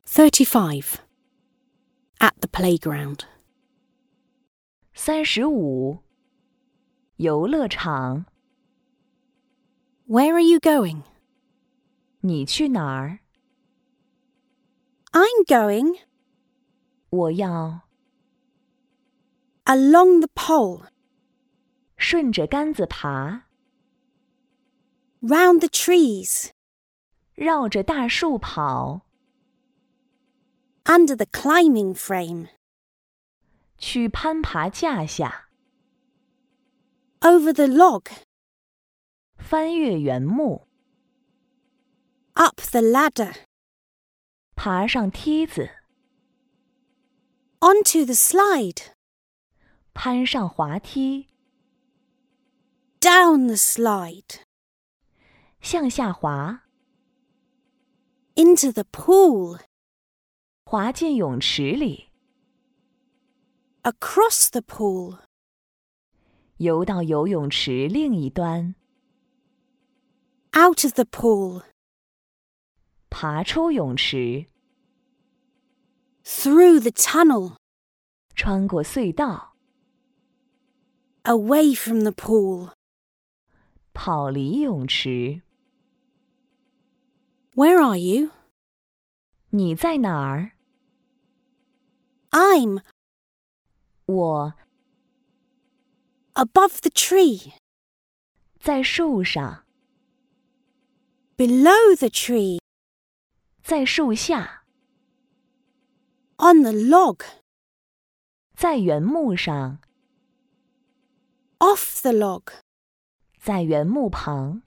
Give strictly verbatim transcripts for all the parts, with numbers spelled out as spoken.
thirty-five. At the playground. 三十五，游乐场。 Where are you going? 你去哪儿？ I'm going 我要 along the pole, 顺着杆子爬， round the trees, 绕着大树跑， under the climbing frame, 去攀爬架下， over the log, 翻越原木， up the ladder, 爬上梯子， onto the slide, 攀上滑梯， down the slide, 向下滑， into the pool, 滑进泳池里， across the pool, 游到游泳池另一端， out of the pool, 爬出泳池， through the tunnel, 穿过隧道， away from the pool. 跑离泳池。 Where are you? 你在哪儿？ I'm 我 above the tree, 在树上， below the tree, 在树下， on the log, 在原木上， off the log, 在原木旁，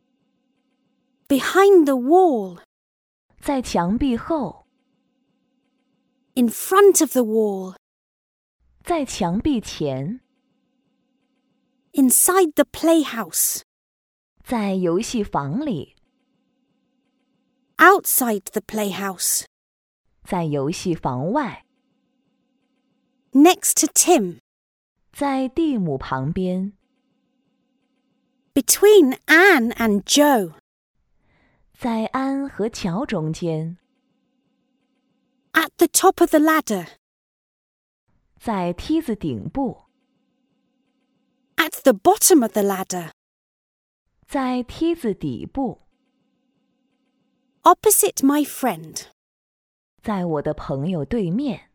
behind the wall, 在墙壁后， in front of the wall, 在墙壁前， inside the playhouse, 在游戏房里， outside the playhouse, 在游戏房外， next to Tim, 在蒂姆旁边， between Anne and Joe, 在安和乔中间， at the top of the ladder, 在梯子顶部， at the bottom of the ladder, 在梯子底部， opposite my friend. 在我的朋友对面。